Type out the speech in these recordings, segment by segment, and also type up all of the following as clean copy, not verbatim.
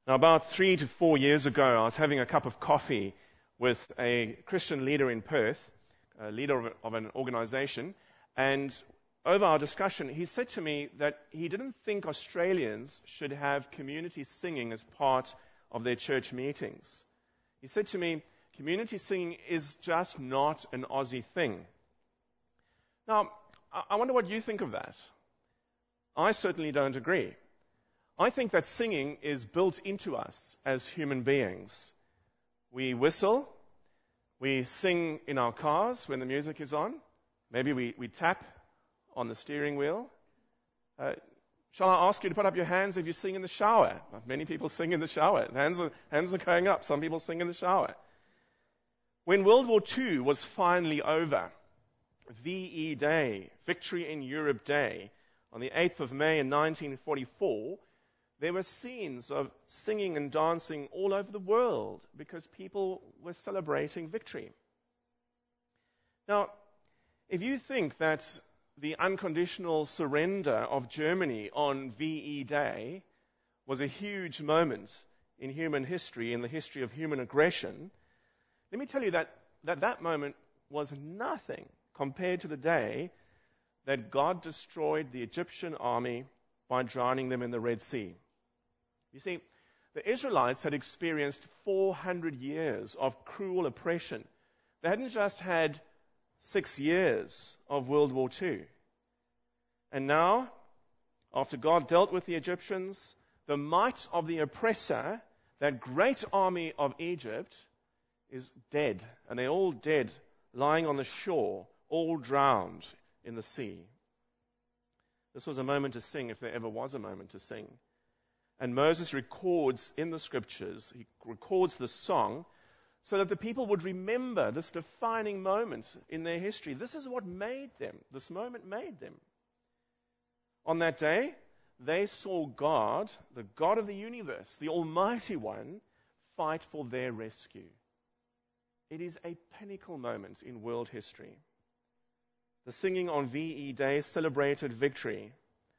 Now, about 3 to 4 years ago, I was having a cup of coffee with a Christian leader in Perth, a leader of an organization, and over our discussion, he said to me that he didn't think Australians should have community singing as part of their church meetings. He said to me, community singing is just not an Aussie thing. Now, I wonder what you think of that. I certainly don't agree. I think that singing is built into us as human beings. We whistle, we sing in our cars when the music is on, maybe we tap on the steering wheel. Shall I ask you to put up your hands if you sing in the shower? Many people sing in the shower. Hands are going up. Some people sing in the shower. When World War II was finally over, VE Day, Victory in Europe Day, on the 8th of May in 1944, there were scenes of singing and dancing all over the world because people were celebrating victory. Now, if you think that the unconditional surrender of Germany on VE Day was a huge moment in human history, in the history of human aggression, let me tell you that moment was nothing compared to the day that God destroyed the Egyptian army by drowning them in the Red Sea. You see, the Israelites had experienced 400 years of cruel oppression. They hadn't just had 6 years of World War II. And now, after God dealt with the Egyptians, the might of the oppressor, that great army of Egypt, is dead. And they're all dead, lying on the shore, all drowned in the sea. This was a moment to sing, if there ever was a moment to sing. And Moses records in the scriptures, he records the song, so that the people would remember this defining moment in their history. This is what made them. This moment made them. On that day, they saw God, the God of the universe, the Almighty One, fight for their rescue. It is a pinnacle moment in world history. The singing on VE Day celebrated victory.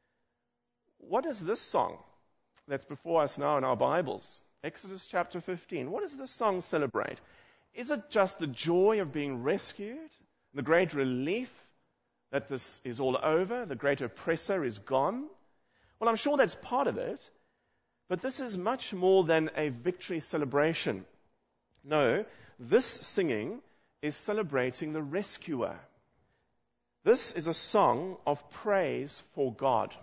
What is this song that's before us now in our Bibles? Exodus chapter 15. What does this song celebrate? Is it just the joy of being rescued? The great relief that this is all over? The great oppressor is gone? Well, I'm sure that's part of it. But this is much more than a victory celebration. No, this singing is celebrating the rescuer. This is a song of praise for God.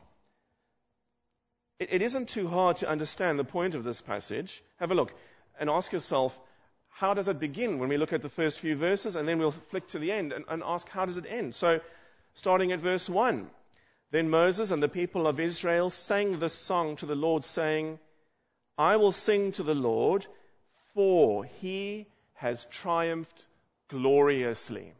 It isn't too hard to understand the point of this passage. Have a look and ask yourself, how does it begin when we look at the first few verses, and then we'll flick to the end and ask, how does it end? So, starting at verse 1, then Moses and the people of Israel sang this song to the Lord, saying, I will sing to the Lord, for he has triumphed gloriously.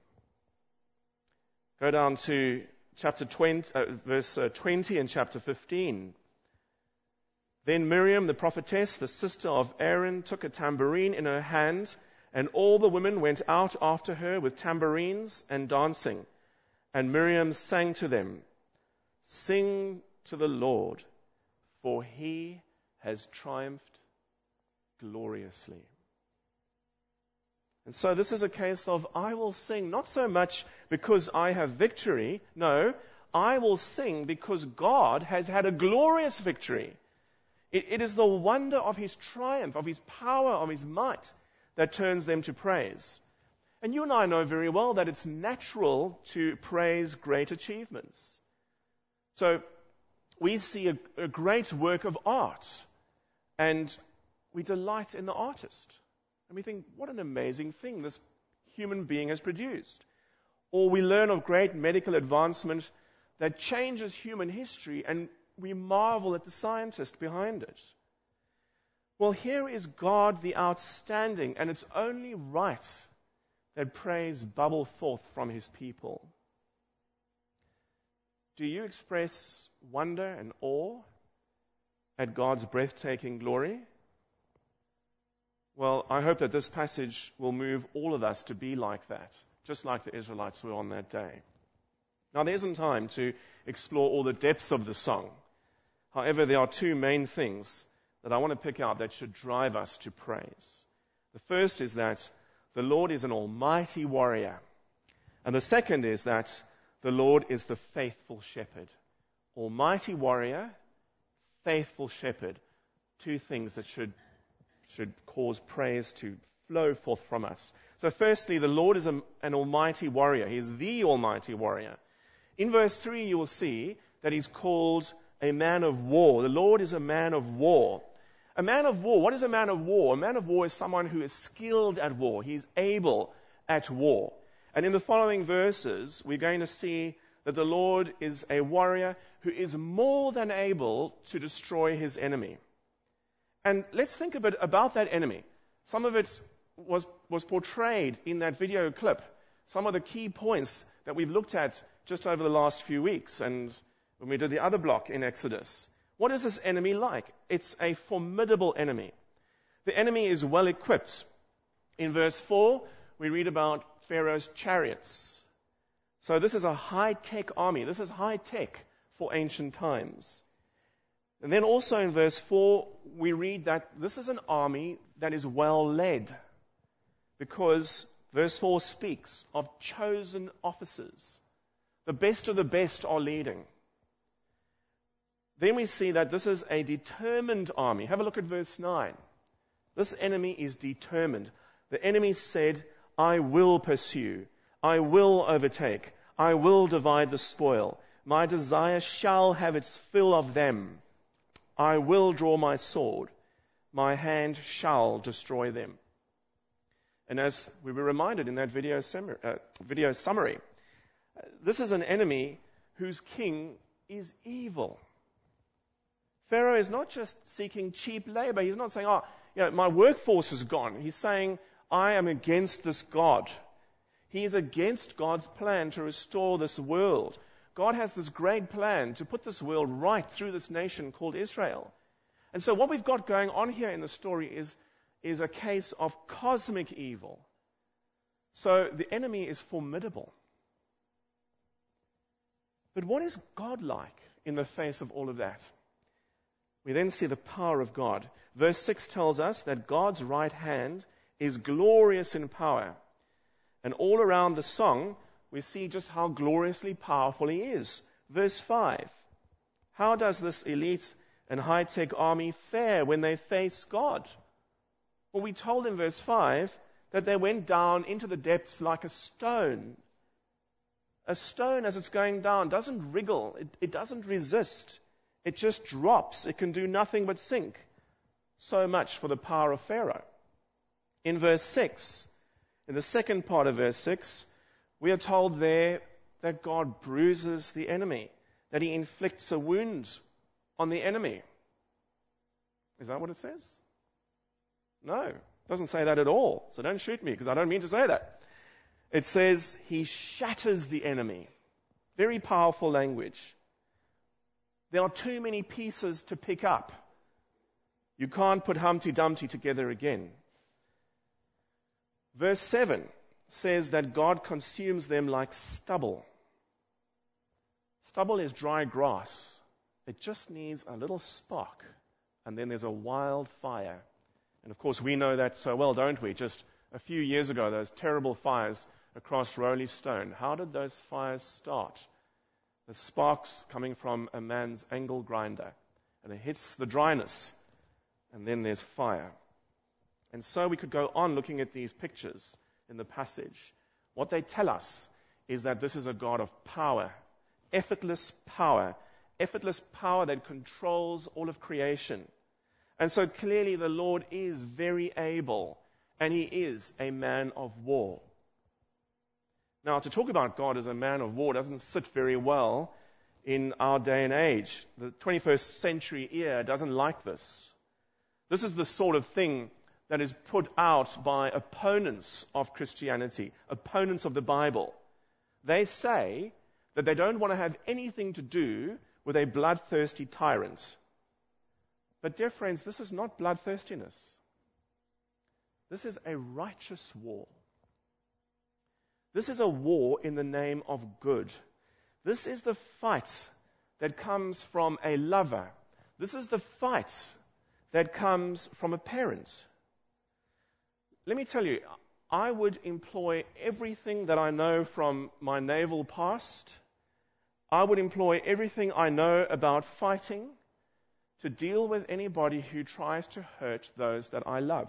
Go down to chapter 20, verse 20 and chapter 15. Then Miriam, the prophetess, the sister of Aaron, took a tambourine in her hand, and all the women went out after her with tambourines and dancing. And Miriam sang to them, sing to the Lord, for he has triumphed gloriously. And so this is a case of, I will sing, not so much because I have victory. No, I will sing because God has had a glorious victory. It is the wonder of his triumph, of his power, of his might that turns them to praise. And you and I know very well that it's natural to praise great achievements. So we see a great work of art, and we delight in the artist. And we think, what an amazing thing this human being has produced. Or we learn of great medical advancement that changes human history, and we marvel at the scientist behind it. Well, here is God the outstanding, and it's only right that praise bubble forth from his people. Do you express wonder and awe at God's breathtaking glory? Well, I hope that this passage will move all of us to be like that, just like the Israelites were on that day. Now, there isn't time to explore all the depths of the song. However, there are two main things that I want to pick out that should drive us to praise. The first is that the Lord is an almighty warrior. And the second is that the Lord is the faithful shepherd. Almighty warrior, faithful shepherd. Two things that should cause praise to flow forth from us. So firstly, the Lord is an almighty warrior. He is the almighty warrior. In verse 3, you will see that he's called a man of war. The Lord is a man of war. A man of war. What is a man of war? A man of war is someone who is skilled at war. He's able at war. And in the following verses, we're going to see that the Lord is a warrior who is more than able to destroy his enemy. And let's think a bit about that enemy. Some of it was portrayed in that video clip. Some of the key points that we've looked at just over the last few weeks and when we did the other block in Exodus. What is this enemy like? It's a formidable enemy. The enemy is well equipped. In verse 4, we read about Pharaoh's chariots. So this is a high-tech army. This is high-tech for ancient times. And then also in verse 4, we read that this is an army that is well led, because verse 4 speaks of chosen officers. The best of the best are leading. Then we see that this is a determined army. Have a look at verse 9. This enemy is determined. The enemy said, I will pursue, I will overtake, I will divide the spoil. My desire shall have its fill of them. I will draw my sword. My hand shall destroy them. And as we were reminded in that video summary, this is an enemy whose king is evil. Pharaoh is not just seeking cheap labor. He's not saying, my workforce is gone. He's saying, I am against this God. He is against God's plan to restore this world. God has this great plan to put this world right through this nation called Israel. And so what we've got going on here in the story is a case of cosmic evil. So the enemy is formidable. But what is God like in the face of all of that? We then see the power of God. Verse 6 tells us that God's right hand is glorious in power. And all around the song, we see just how gloriously powerful he is. Verse 5. How does this elite and high-tech army fare when they face God? Well, we told in verse 5 that they went down into the depths like a stone. A stone, as it's going down, doesn't wriggle. It doesn't resist. It just drops. It can do nothing but sink. So much for the power of Pharaoh. In verse 6, in the second part of verse 6, we are told there that God bruises the enemy, that he inflicts a wound on the enemy. Is that what it says? No, it doesn't say that at all. So don't shoot me, because I don't mean to say that. It says he shatters the enemy. Very powerful language. There are too many pieces to pick up. You can't put Humpty Dumpty together again. Verse 7 says that God consumes them like stubble. Stubble is dry grass. It just needs a little spark, and then there's a wild fire. And of course, we know that so well, don't we? Just a few years ago, those terrible fires across Rowley Stone. How did those fires start? The sparks coming from a man's angle grinder, and it hits the dryness, and then there's fire. And so we could go on looking at these pictures in the passage. What they tell us is that this is a God of power, effortless power that controls all of creation. And so clearly the Lord is very able, and he is a man of war. Now, to talk about God as a man of war doesn't sit very well in our day and age. The 21st century era doesn't like this. This is the sort of thing that is put out by opponents of Christianity, opponents of the Bible. They say that they don't want to have anything to do with a bloodthirsty tyrant. But dear friends, this is not bloodthirstiness. This is a righteous war. This is a war in the name of good. This is the fight that comes from a lover. This is the fight that comes from a parent. Let me tell you, I would employ everything that I know from my naval past. I would employ everything I know about fighting to deal with anybody who tries to hurt those that I love.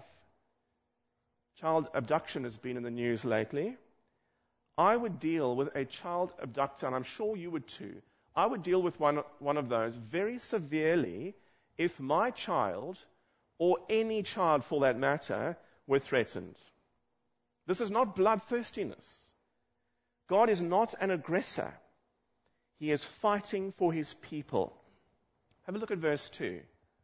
Child abduction has been in the news lately. I would deal with a child abductor, and I'm sure you would too. I would deal with one of those very severely if my child, or any child for that matter, were threatened. This is not bloodthirstiness. God is not an aggressor. He is fighting for his people. Have a look at verse 2.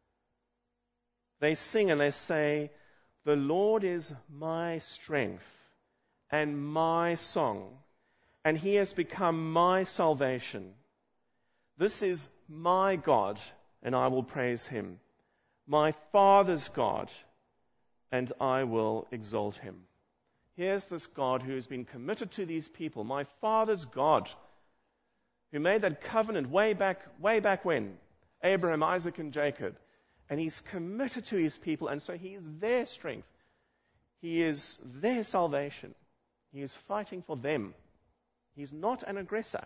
They sing and they say, "The Lord is my strength and my song, and he has become my salvation. This is my God, and I will praise him. My Father's God, and I will exalt him." Here's this God who has been committed to these people, my Father's God, who made that covenant way back when, Abraham, Isaac, and Jacob. And he's committed to his people, and so he is their strength. He is their salvation. He is fighting for them. He's not an aggressor.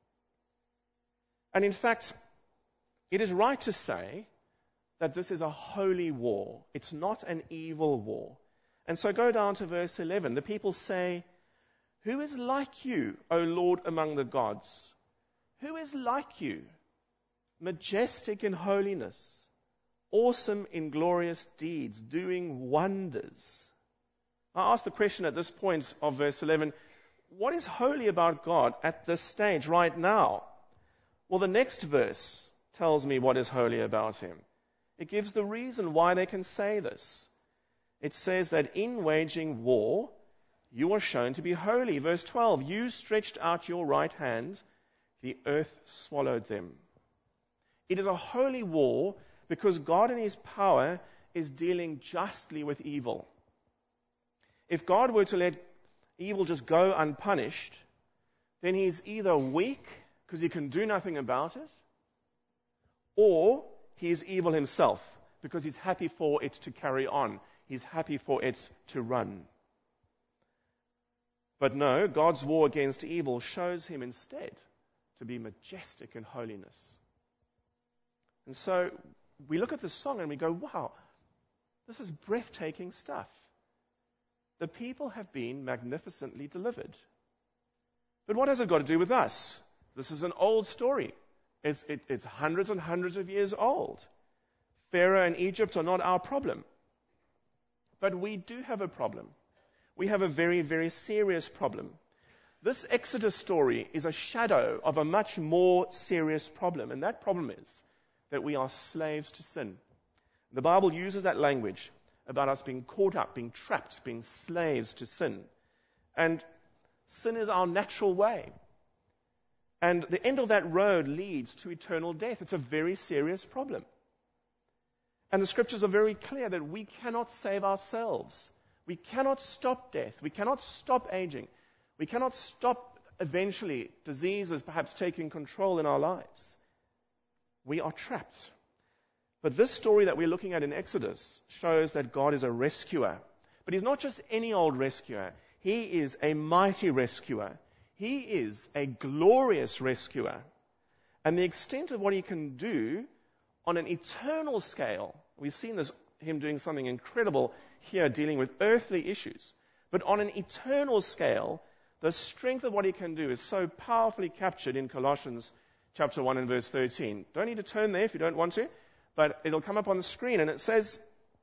And in fact, it is right to say that this is a holy war. It's not an evil war. And so go down to verse 11. The people say, "Who is like you, O Lord, among the gods? Who is like you, majestic in holiness, awesome in glorious deeds, doing wonders?" I ask the question at this point of verse 11, what is holy about God at this stage right now? Well, the next verse tells me what is holy about him. It gives the reason why they can say this. It says that in waging war, you are shown to be holy. Verse 12, "You stretched out your right hand, the earth swallowed them." It is a holy war because God in his power is dealing justly with evil. If God were to let evil just go unpunished, then he's either weak because he can do nothing about it, or he is evil himself because he's happy for it to carry on. He's happy for it to run. But no, God's war against evil shows him instead to be majestic in holiness. And so we look at this song and we go, wow, this is breathtaking stuff. The people have been magnificently delivered. But what has it got to do with us? This is an old story. It's hundreds and hundreds of years old. Pharaoh and Egypt are not our problem. But we do have a problem. We have a very, very serious problem. This Exodus story is a shadow of a much more serious problem, and that problem is that we are slaves to sin. The Bible uses that language about us being caught up, being trapped, being slaves to sin. And sin is our natural way. And the end of that road leads to eternal death. It's a very serious problem. And the scriptures are very clear that we cannot save ourselves. We cannot stop death. We cannot stop aging. We cannot stop, eventually, diseases perhaps taking control in our lives. We are trapped. But this story that we're looking at in Exodus shows that God is a rescuer. But he's not just any old rescuer. He is a mighty rescuer. He is a glorious rescuer. And the extent of what he can do on an eternal scale, we've seen him doing something incredible here dealing with earthly issues. But on an eternal scale, the strength of what he can do is so powerfully captured in Colossians chapter 1 and verse 13. Don't need to turn there if you don't want to, but it'll come up on the screen, and it says,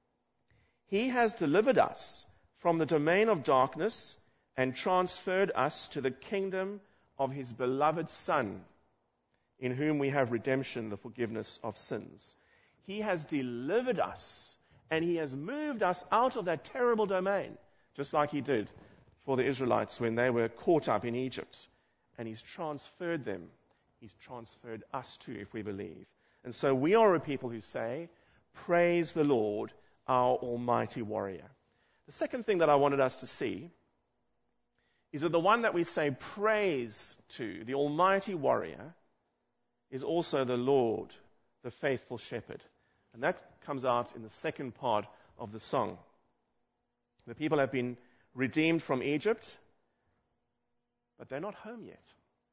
"He has delivered us from the domain of darkness and transferred us to the kingdom of his beloved Son, in whom we have redemption, the forgiveness of sins." He has delivered us, and he has moved us out of that terrible domain, just like he did for the Israelites when they were caught up in Egypt. And he's transferred them. He's transferred us too, if we believe. And so we are a people who say, "Praise the Lord, our almighty warrior." The second thing that I wanted us to see is that the one that we say praise to, the almighty warrior, is also the Lord, the faithful shepherd. And that comes out in the second part of the song. The people have been redeemed from Egypt, but they're not home yet.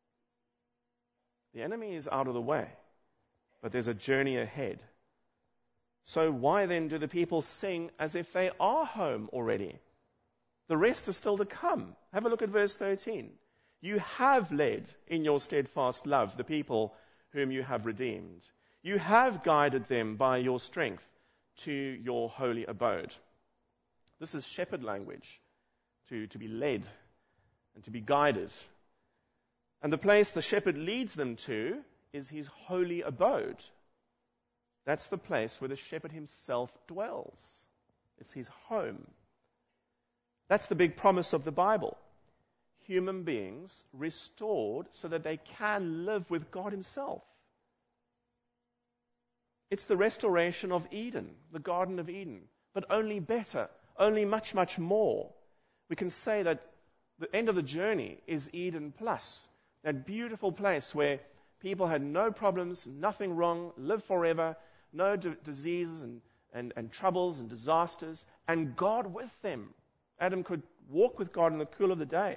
The enemy is out of the way, but there's a journey ahead. So why then do the people sing as if they are home already? The rest is still to come. Have a look at verse 13. You have led in your steadfast love the people whom you have redeemed. You have guided them by your strength to your holy abode. This is shepherd language, to be led and to be guided. And the place the shepherd leads them to is his holy abode. That's the place where the shepherd himself dwells. It's his home. That's the big promise of the Bible. Human beings restored so that they can live with God himself. It's the restoration of Eden, the Garden of Eden, but only better, only much, much more. We can say that the end of the journey is Eden Plus, that beautiful place where people had no problems, nothing wrong, lived forever, no diseases and troubles and disasters, and God with them. Adam could walk with God in the cool of the day.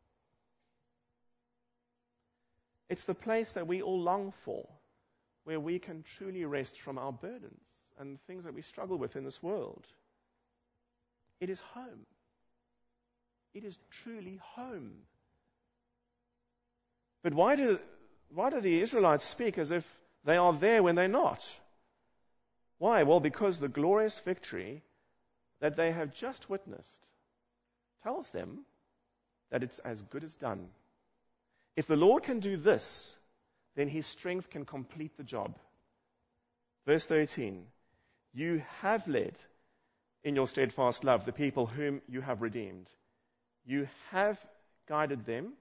It's the place that we all long for, where we can truly rest from our burdens and the things that we struggle with in this world. It is home. It is truly home. But why do the Israelites speak as if they are there when they're not? Why? Well, because the glorious victory that they have just witnessed tells them that it's as good as done. If the Lord can do this, then his strength can complete the job. Verse 13, you have led in your steadfast love the people whom you have redeemed. You have guided them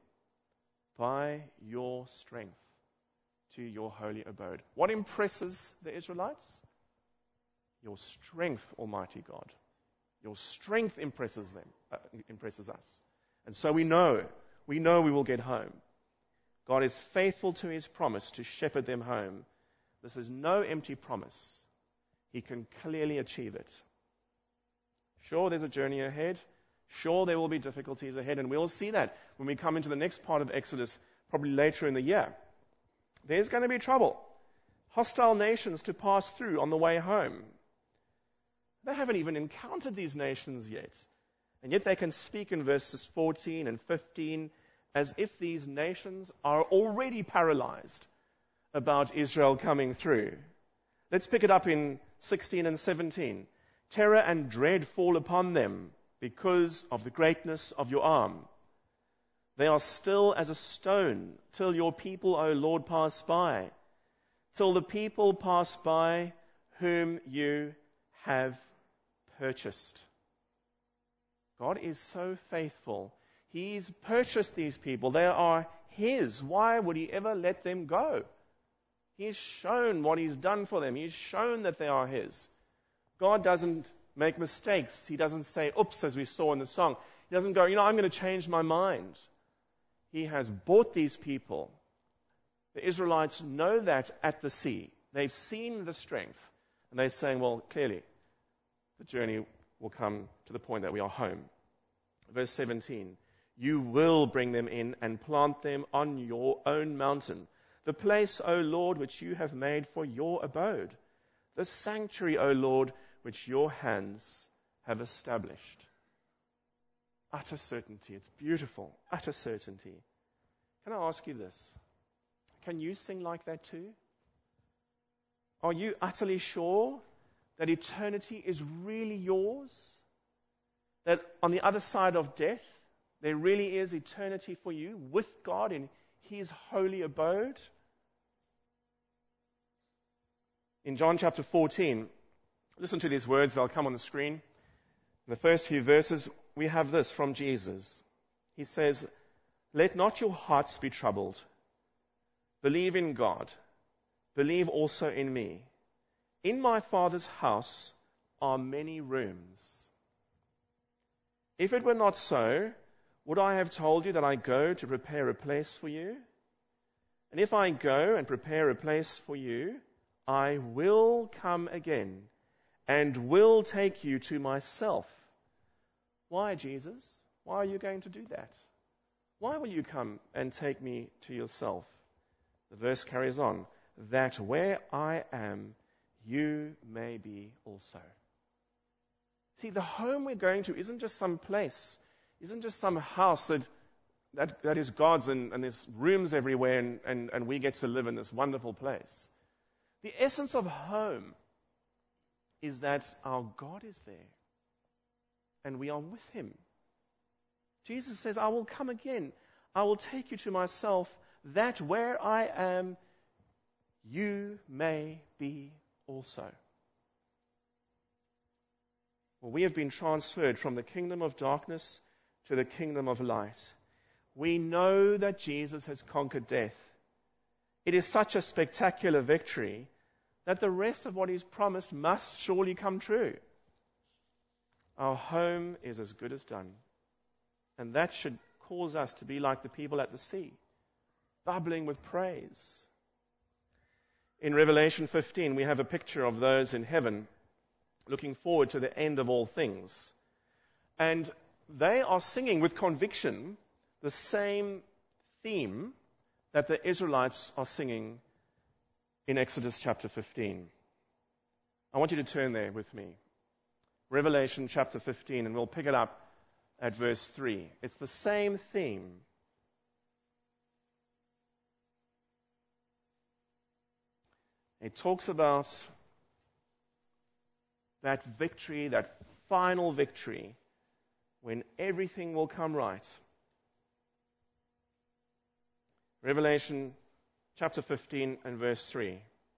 by your strength to your holy abode. What impresses the Israelites? Your strength, Almighty God. Your strength impresses us. And so we know we will get home. God is faithful to his promise to shepherd them home. This is no empty promise. He can clearly achieve it. Sure, there's a journey ahead. Sure, there will be difficulties ahead, and we'll see that when we come into the next part of Exodus, probably later in the year. There's going to be trouble. Hostile nations to pass through on the way home. They haven't even encountered these nations yet. And yet they can speak in verses 14 and 15 as if these nations are already paralyzed about Israel coming through. Let's pick it up in 16 and 17. Terror and dread fall upon them because of the greatness of your arm. They are still as a stone till your people, O Lord, pass by, till the people pass by whom you have purchased. God is so faithful. He's purchased these people. They are his. Why would he ever let them go? He's shown what he's done for them. He's shown that they are his. God doesn't make mistakes. He doesn't say, oops, as we saw in the song. He doesn't go, I'm going to change my mind. He has bought these people. The Israelites know that at the sea. They've seen the strength. And they're saying, well, clearly, the journey will come to the point that we are home. Verse 17, you will bring them in and plant them on your own mountain, the place, O Lord, which you have made for your abode, the sanctuary, O Lord, which your hands have established. Utter certainty. It's beautiful. Utter certainty. Can I ask you this? Can you sing like that too? Are you utterly sure that eternity is really yours? That on the other side of death, there really is eternity for you with God in his holy abode? In John chapter 14, listen to these words. They'll come on the screen. In the first few verses, we have this from Jesus. He says, let not your hearts be troubled. Believe in God. Believe also in me. In my Father's house are many rooms. If it were not so, would I have told you that I go to prepare a place for you? And if I go and prepare a place for you, I will come again and will take you to myself. Why, Jesus? Why are you going to do that? Why will you come and take me to yourself? The verse carries on, that where I am, you may be also. See, the home we're going to isn't just some place, isn't just some house that is God's and there's rooms everywhere and we get to live in this wonderful place. The essence of home is that our God is there and we are with Him. Jesus says, I will come again. I will take you to myself, that where I am, you may be also. Well, we have been transferred from the kingdom of darkness to the kingdom of light. We know that Jesus has conquered death. It is such a spectacular victory that the rest of what He's promised must surely come true. Our home is as good as done. And that should cause us to be like the people at the sea, bubbling with praise. In Revelation 15, we have a picture of those in heaven looking forward to the end of all things. And they are singing with conviction the same theme that the Israelites are singing in Exodus chapter 15. I want you to turn there with me. Revelation chapter 15, and we'll pick it up at verse 3. It's the same theme. It talks about that victory, that final victory, when everything will come right. Revelation chapter 15 and verse 3.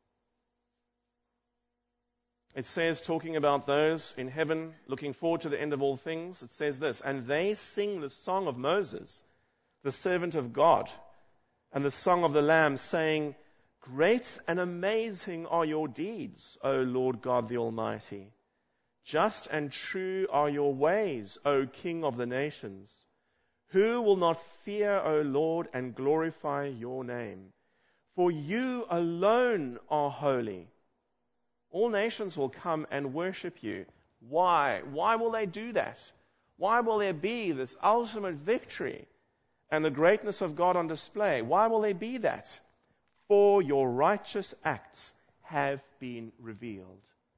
It says, talking about those in heaven looking forward to the end of all things, it says this, and they sing the song of Moses, the servant of God, and the song of the Lamb, saying, great and amazing are your deeds, O Lord God the Almighty. Just and true are your ways, O King of the nations. Who will not fear, O Lord, and glorify your name? For you alone are holy. All nations will come and worship you. Why? Why will they do that? Why will there be this ultimate victory and the greatness of God on display? Why will there be that? For your righteous acts have been revealed.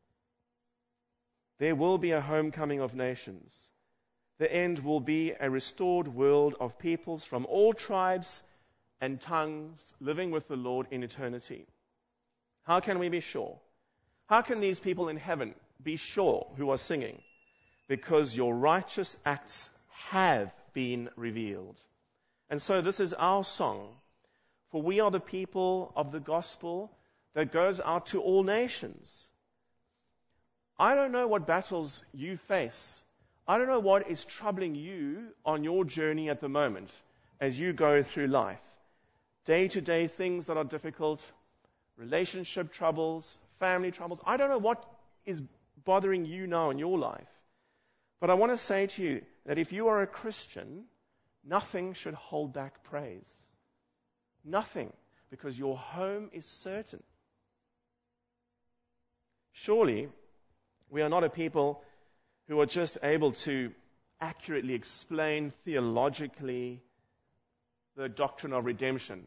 There will be a homecoming of nations. The end will be a restored world of peoples from all tribes and tongues living with the Lord in eternity. How can we be sure? How can these people in heaven be sure who are singing? Because your righteous acts have been revealed. And so this is our song. For we are the people of the gospel that goes out to all nations. I don't know what battles you face. I don't know what is troubling you on your journey at the moment as you go through life. Day-to-day things that are difficult, relationship troubles, family troubles. I don't know what is bothering you now in your life. But I want to say to you that if you are a Christian, nothing should hold back praise. Nothing, because your home is certain. Surely, we are not a people who are just able to accurately explain theologically the doctrine of redemption,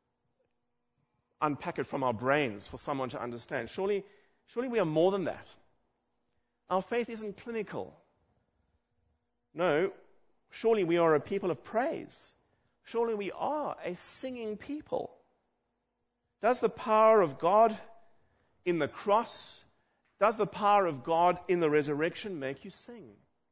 unpack it from our brains for someone to understand. Surely we are more than that. Our faith isn't clinical. No, surely we are a people of praise. Surely we are a singing people. Does the power of God in the cross, does the power of God in the resurrection make you sing?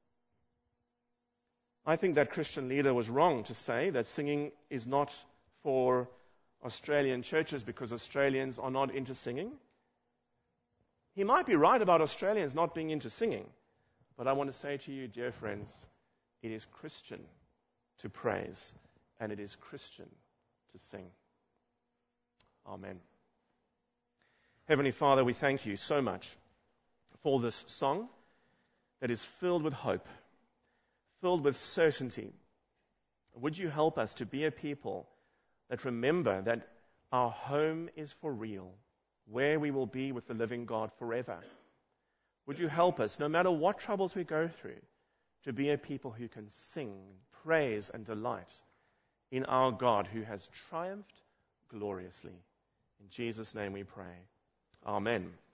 I think that Christian leader was wrong to say that singing is not for Australian churches because Australians are not into singing. He might be right about Australians not being into singing. But I want to say to you, dear friends, it is Christian to praise, and it is Christian to sing. Amen. Heavenly Father, we thank you so much for this song that is filled with hope, filled with certainty. Would you help us to be a people that remember that our home is for real, where we will be with the living God forever. Would you help us, no matter what troubles we go through, to be a people who can sing, praise, and delight in our God who has triumphed gloriously. In Jesus' name we pray. Amen.